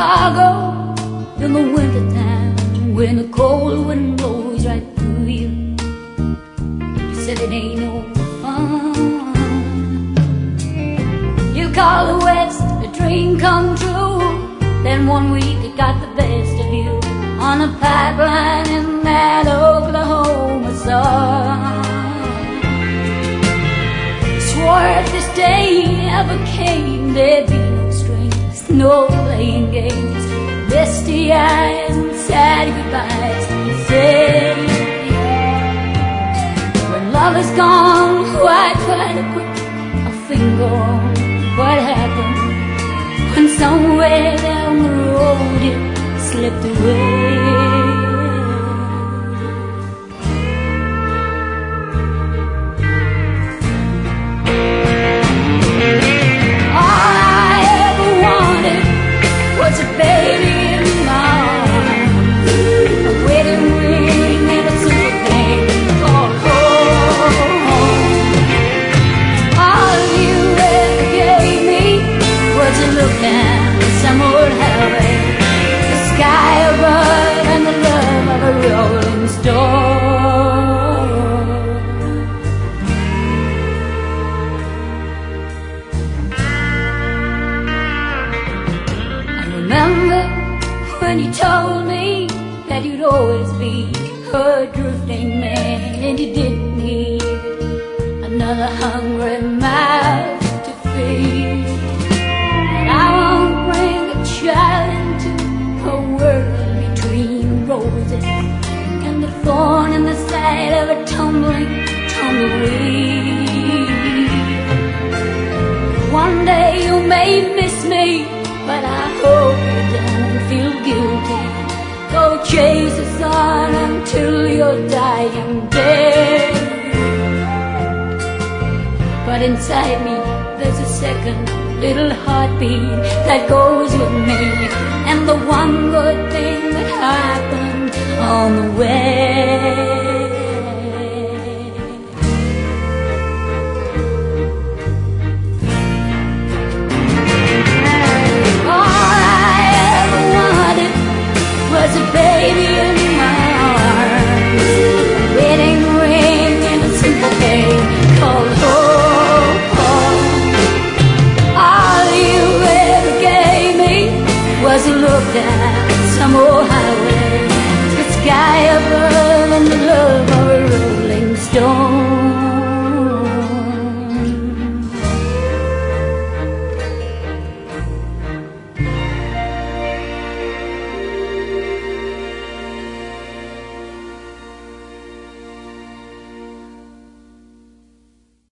Chicago in the wintertime, when the cold wind blows right through you. You said it ain't no fun. You call the West a dream come true. Then one week it got the best of you on a pipeline in that Oklahoma sun. Swore if this day ever came, there'd be no strings, no playing games, misty eyes and sad goodbyes. He said, when love is gone, why try to put a finger on what happened when somewhere down the road it slipped away? Some old highway, the sky above and the love of a rolling stone. I remember when you told me that you'd always be a drifting man, and you didn't need another hungry mouth to feed. Child into a world between roses and the thorn in the side of a tumbling tumbleweed. One day you may miss me, but I hope you don't feel guilty. Go chase the sun until you're dying dead. But inside me there's a second little heartbeat that goes with me, and the one good thing that happened on the way. All I ever wanted was a baby in my arms, a wedding ring and a simple game called home. Was a look down some old highway, the sky above and the